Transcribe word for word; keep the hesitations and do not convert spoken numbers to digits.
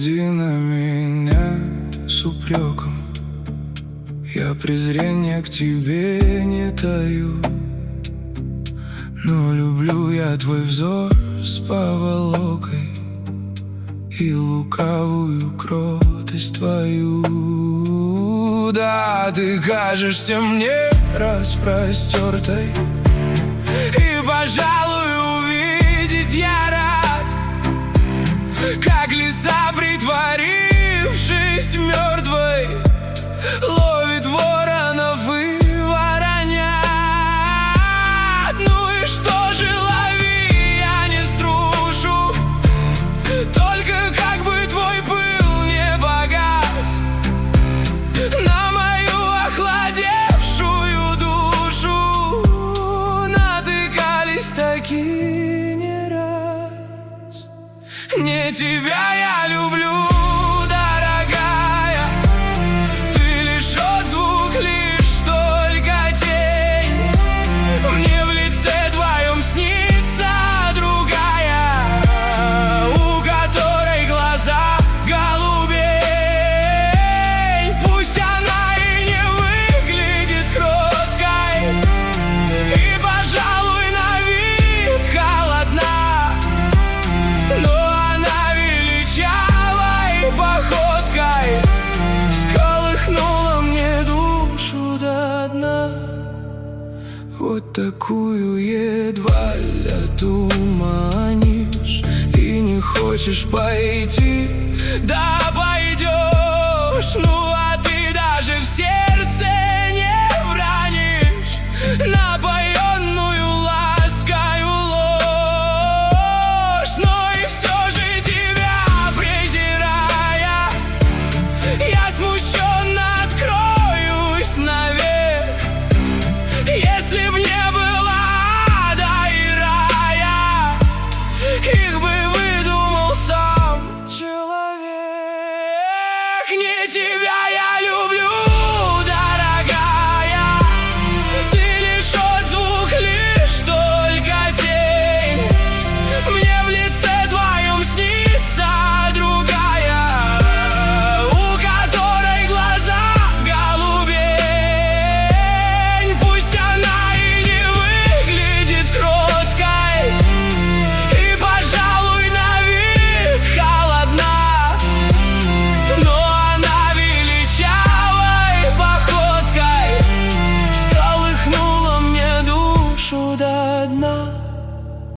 гляди на меня с упреком. Я презрения к тебе не таю, но люблю я твой взор с поволокой и лукавую кротость твою. Да, ты кажешься мне распростертой, и, пожалуй, увидеть я рад, как лиса, притворившись мертвой, ловит воронов и воронят. Ну и что же, лови, я не струшу, только как бы твой пыл не погас на мою охладевшую душу. Натыкались такие не раз. Не тебя я люблю, вот такую едва ли отуманишь, и не хочешь пойти, да пойдешь. Ну а ты даже все